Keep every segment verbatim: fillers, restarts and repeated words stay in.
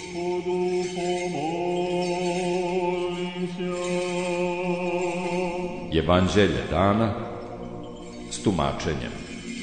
Evanđelje dana s tumačenjem.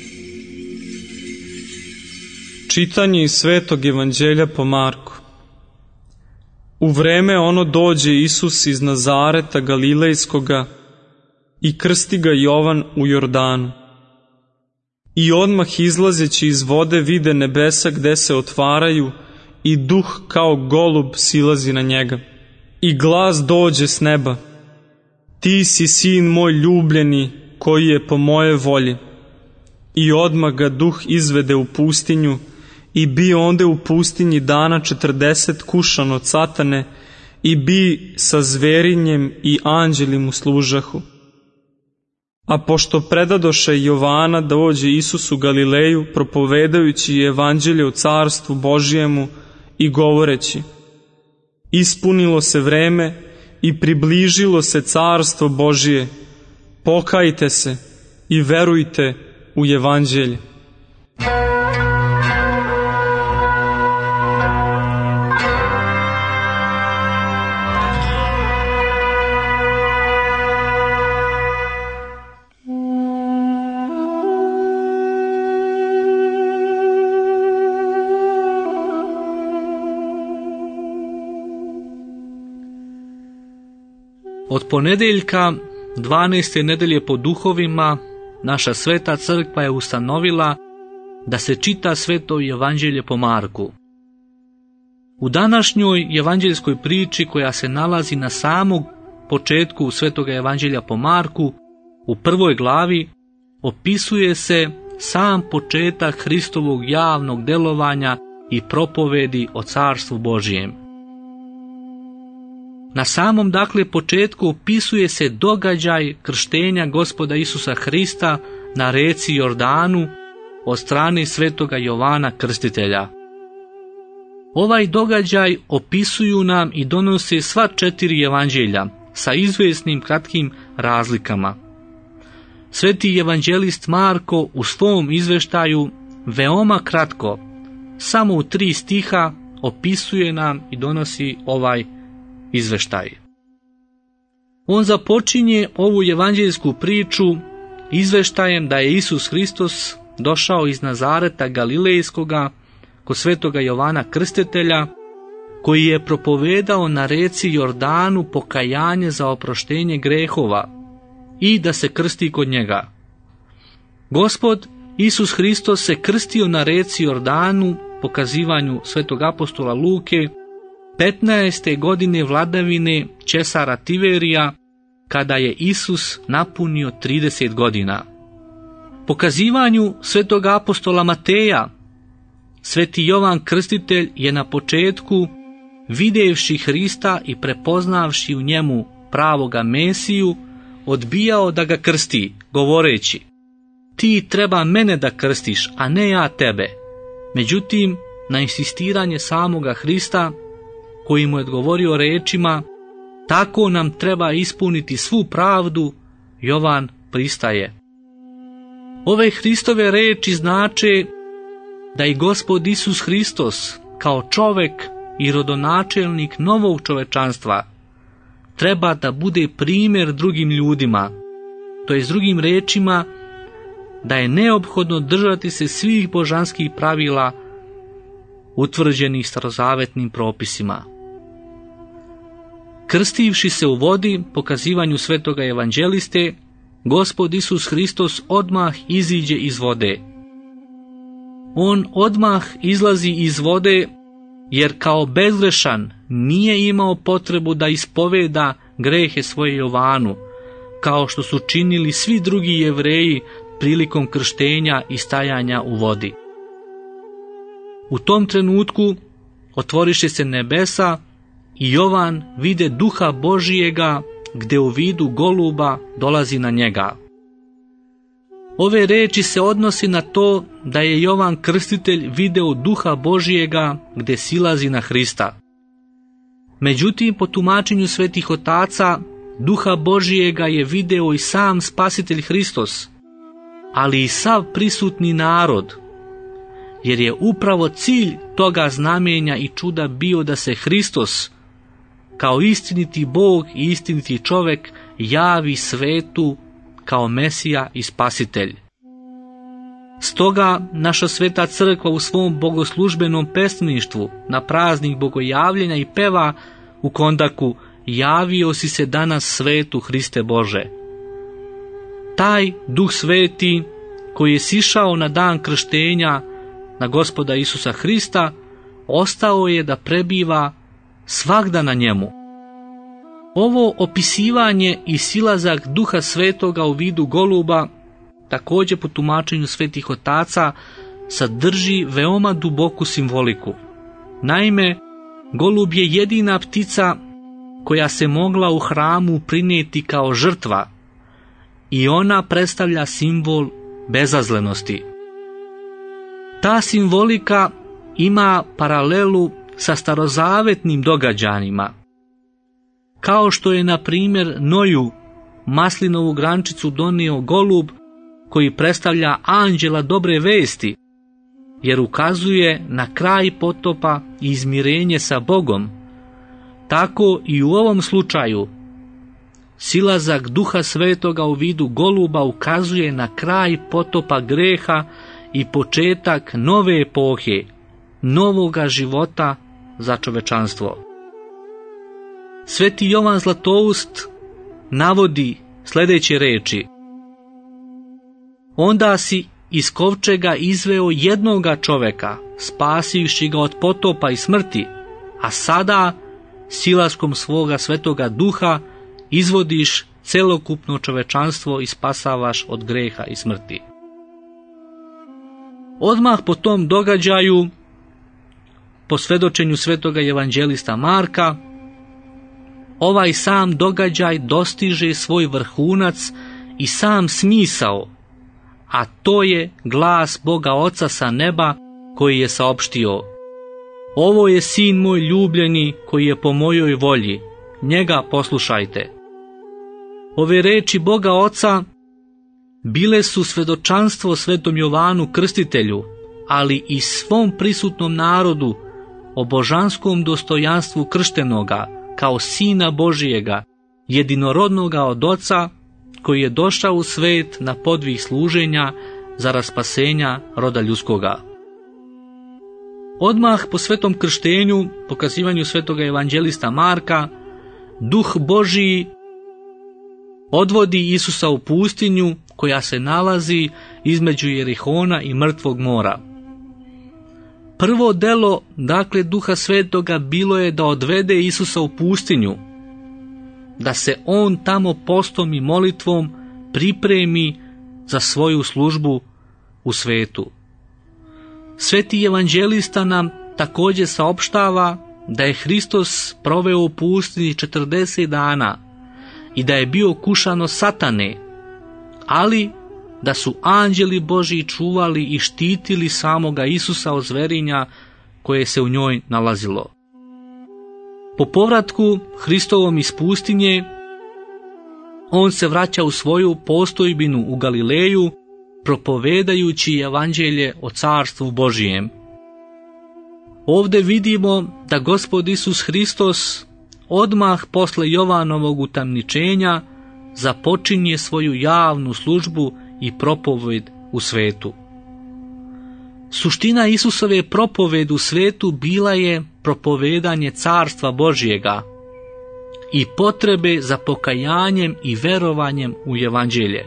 Čitanje iz Svetog Evanđelja po Marku. U vreme ono dođe Isus iz Nazareta Galilejskoga i krsti ga Jovan u Jordanu. I odmah izlazeći iz vode vide nebesa gde se otvaraju i duh kao golub silazi na njega. I glas dođe s neba: Ti si sin moj ljubljeni, koji je po moje volji. I odmah ga duh izvede u pustinju i bi onde u pustinji dana četrdeset kušan od satane i bi sa zverinjem i anđeli mu služahu. A pošto predadoše Jovana da dođe Isus u Galileju, propovedajući evanđelje o carstvu Božijemu i govoreći: Ispunilo se vreme i približilo se carstvo Božije, pokajte se i verujte u evanđelje. Od ponedeljka, dvanaeste nedelje po duhovima, naša sveta crkva je ustanovila da se čita Sveto evanđelje po Marku. U današnjoj evanđeljskoj priči, koja se nalazi na samom početku Svetoga evanđelja po Marku, u prvoj glavi, opisuje se sam početak Hristovog javnog delovanja i propovedi o carstvu Božijem. Na samom dakle početku opisuje se događaj krštenja Gospoda Isusa Hrista na reci Jordanu od strane svetoga Jovana Krstitelja. Ovaj događaj opisuju nam i donose sva četiri evanđelja sa izvesnim kratkim razlikama. Sveti evanđelist Marko u svom izveštaju veoma kratko, samo u tri stiha, opisuje nam i donosi ovaj izveštaj. On započinje ovu evanđeljsku priču izveštajem da je Isus Hristos došao iz Nazareta Galilejskoga kod svetoga Jovana Krstitelja, koji je propovedao na reci Jordanu pokajanje za oproštenje grehova i da se krsti kod njega. Gospod Isus Hristos se krstio na reci Jordanu, po kazivanju svetog apostola Luke, petnaeste godine vladavine Cesara Tiberija, kada je Isus napunio trideset godina. Po kazivanju svetog apostola Mateja, sveti Jovan Krstitelj je na početku, videvši Hrista i prepoznavši u njemu pravoga Mesiju, odbijao da ga krsti, govoreći: Ti treba mene da krstiš, a ne ja tebe. Međutim, na insistiranje samoga Hrista, koji mu je odgovorio rečima: Tako nam treba ispuniti svu pravdu, Jovan pristaje. Ove Hristove reči znače da i Gospod Isus Hristos, kao čovek i rodonačelnik novog čovečanstva, treba da bude primjer drugim ljudima, to je s drugim rečima da je neophodno držati se svih božanskih pravila utvrđenih starozavetnim propisima. Krstivši se u vodi, po kazivanju svetoga evanđeliste, Gospod Isus Hristos odmah iziđe iz vode. On odmah izlazi iz vode, jer kao bezgrešan nije imao potrebu da ispoveda grehe svoje Jovanu, kao što su činili svi drugi Jevreji prilikom krštenja i stajanja u vodi. U tom trenutku otvoriše se nebesa i Jovan vide duha Božijega, gde u vidu goluba dolazi na njega. Ove reči se odnosi na to da je Jovan Krstitelj video duha Božijega gde silazi na Hrista. Međutim, po tumačenju svetih otaca, duha Božijega je video i sam Spasitelj Hristos, ali i sav prisutni narod, jer je upravo cilj toga znamenja i čuda bio da se Hristos, kao istiniti Bog i istiniti čovjek, javi svetu kao Mesija i Spasitelj. Stoga naša sveta crkva u svom bogoslužbenom pesništvu na praznik bogojavljenja i peva u kondaku javio si se danas svetu Hriste Bože. Taj Duh Sveti koji je sišao na dan krštenja na Gospoda Isusa Hrista ostao je da prebiva svagda na njemu. Ovo opisivanje i silazak Duha Svetoga u vidu goluba, također po tumačenju svetih otaca, sadrži veoma duboku simboliku. Naime, golub je jedina ptica koja se mogla u hramu prinijeti kao žrtva i ona predstavlja simbol bezazlenosti. Ta simbolika ima paralelu sa starozavetnim događanjima, kao što je na primjer Noju maslinovu grančicu donio golub koji predstavlja anđela dobre vesti, jer ukazuje na kraj potopa i izmirenje sa Bogom. Tako i u ovom slučaju silazak Duha Svetoga u vidu goluba ukazuje na kraj potopa greha i početak nove epohe, novoga života za čovečanstvo. Sveti Jovan Zlatoust navodi sljedeće reči: onda si iz kovčega izveo jednoga čoveka, spasivši ga od potopa i smrti, a sada silaskom svoga Svetoga Duha izvodiš celokupno čovečanstvo i spasavaš od greha i smrti. Odmah po tom događaju, po svedočenju svetoga evanđelista Marka, ovaj sam događaj dostiže svoj vrhunac i sam smisao, a to je glas Boga Oca sa neba koji je saopštio: ovo je sin moj ljubljeni koji je po mojoj volji, njega poslušajte. Ove reči Boga Oca bile su svedočanstvo svetom Jovanu Krstitelju, ali i svom prisutnom narodu o božanskom dostojanstvu krštenoga kao Sina Božijega, jedinorodnoga od Oca, koji je došao u svet na podvig služenja za raspasenja roda ljudskoga. Odmah po svetom krštenju, pokazivanju svetoga evanđelista Marka, Duh Božiji odvodi Isusa u pustinju koja se nalazi između Jerihona i Mrtvog mora. Prvo delo, dakle, Duha Svetoga bilo je da odvede Isusa u pustinju, da se on tamo postom i molitvom pripremi za svoju službu u svetu. Sveti evanđelista nam također saopštava da je Hristos proveo u pustinji četrdeset dana i da je bio kušan od satane, ali da su anđeli Božji čuvali i štitili samoga Isusa od zverinja koje se u njoj nalazilo. Po povratku Hristovom iz pustinje, on se vraća u svoju postojbinu u Galileju, propovedajući evanđelje o carstvu Božijem. Ovdje vidimo da Gospod Isus Hristos odmah posle Jovanovog utamničenja započinje svoju javnu službu i propoved u svetu. Suština Isusove propoved u svetu bila je propovedanje carstva Božjega i potrebe za pokajanjem i verovanjem u evanđelje.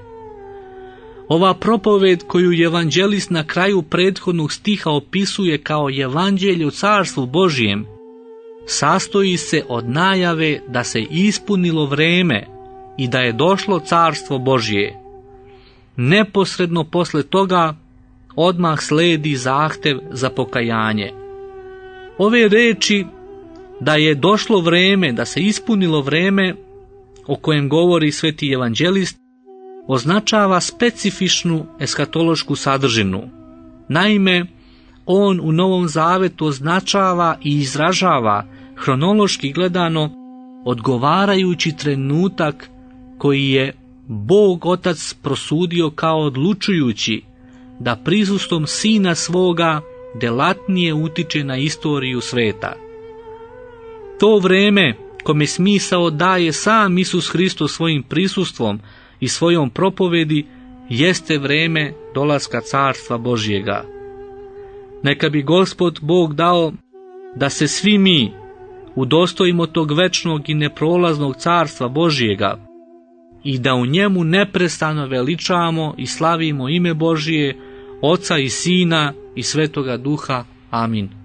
Ova propoved koju evanđelist na kraju prethodnog stiha opisuje kao evanđelje o carstvu Božjem sastoji se od najave da se ispunilo vreme i da je došlo carstvo Božje. Neposredno posle toga odmah sledi zahtev za pokajanje. Ove reči da je došlo vreme, da se ispunilo vreme o kojem govori sveti evanđelist, označava specifičnu eskatološku sadržinu. Naime, on u Novom Zavetu označava i izražava hronološki gledano odgovarajući trenutak koji je Bog Otac prosudio kao odlučujući da prisustvom Sina svoga delatnije utiče na istoriju sveta. To vreme, kome smisao daje sam Isus Hristos svojim prisustvom i svojom propovedi, jeste vreme dolaska Carstva Božjega. Neka bi Gospod Bog dao da se svi mi udostojimo tog večnog i neprolaznog Carstva Božjega i da u njemu neprestano veličamo i slavimo ime Božije, Oca i Sina i Svetoga Duha. Amin.